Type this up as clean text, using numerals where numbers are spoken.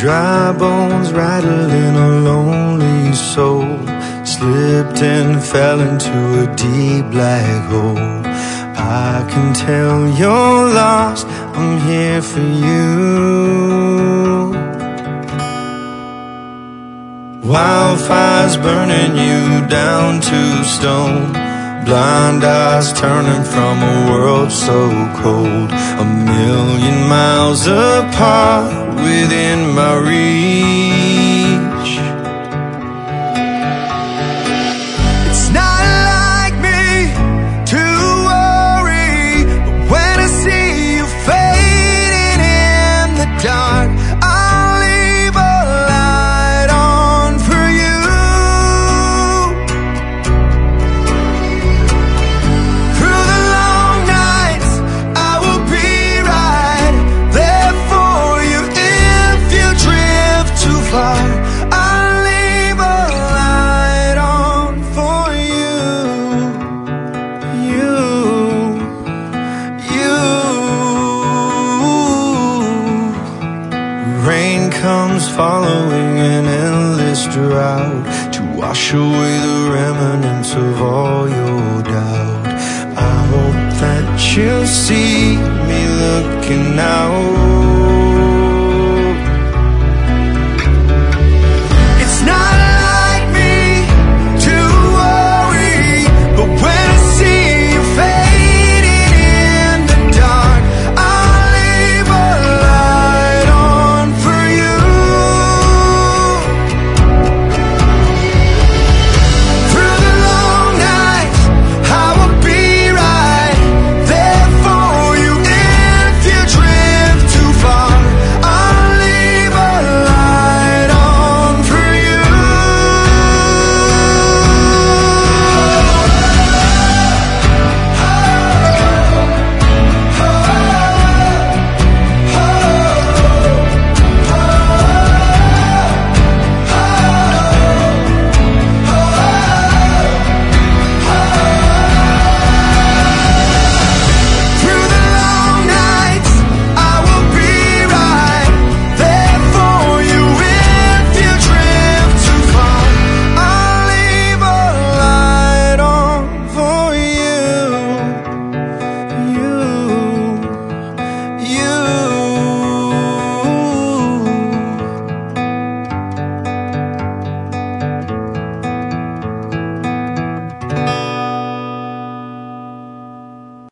dry bones rattling a lonely soul, slipped and fell into a deep black hole. I can tell you're lost, I'm here for you. Wildfires burning you down to stone, blind eyes turning from a world so cold, a million miles apart within my reach. It's not like me to worry, but when I see you fading in the dark, I'll leave a light on for you. Through the long nights, I will be right there for you. If you drift too far, I'll leave a light on for you. You. Rain comes following an endless drought to wash away the remnants of all your doubt. I hope that you see me looking out